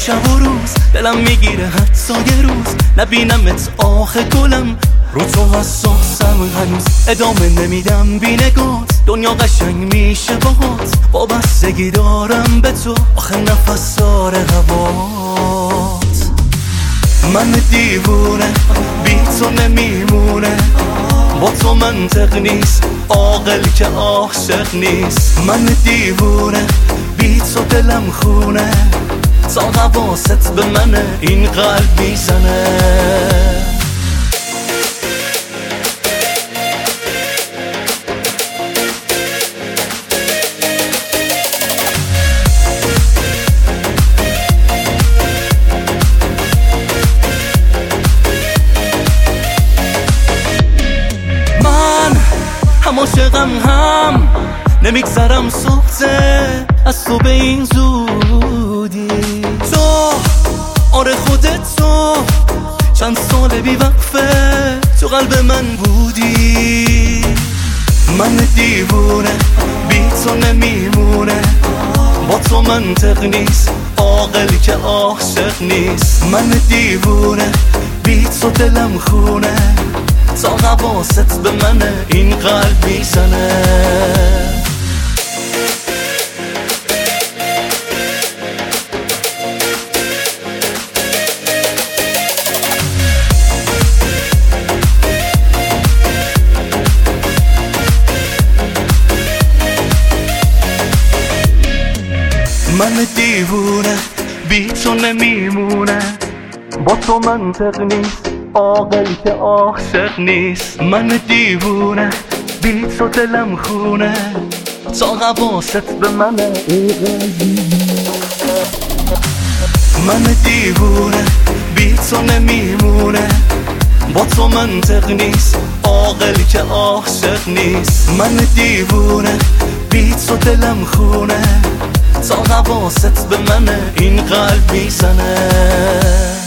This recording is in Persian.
شب و روز دلم میگیره حتی یه روز نبینمت آخه گلم رو تو حساسم هنوز ادامه نمیدم بی نگات دنیا قشنگ میشه باهات وابستگی دارم به تو آخه نفس داره هوات من دیوونه بی تو نمیمونه با تو منطق نیست عاقل که عاشق نیست من دیوونه بی تو دلم خونه تا حواست به منه این قلب میزنه هم عاشقم هم نمیگذرم سخته از تو به این زودی تو آره خودت تو چند سال بی وقفه تو قلب من بودی من دیوونه بی تو نمیمونه با تو منطق نیست عاقل که عاشق نیست من دیوونه بی تو دلم خونه تا حواست به منه این قلب میزنه من دیوونه بی تو نمیمونه با تو منطق نیست عاقل که عاشق نیست من دیوونه بی تو دلم خونه تا حواست به منه من دیوونه بی تو نمیمونه با تو منطق نیست عاقل که عاشق نیست من دیوونه بی تو دلم خونه تا حواست به منه این قلب میزنه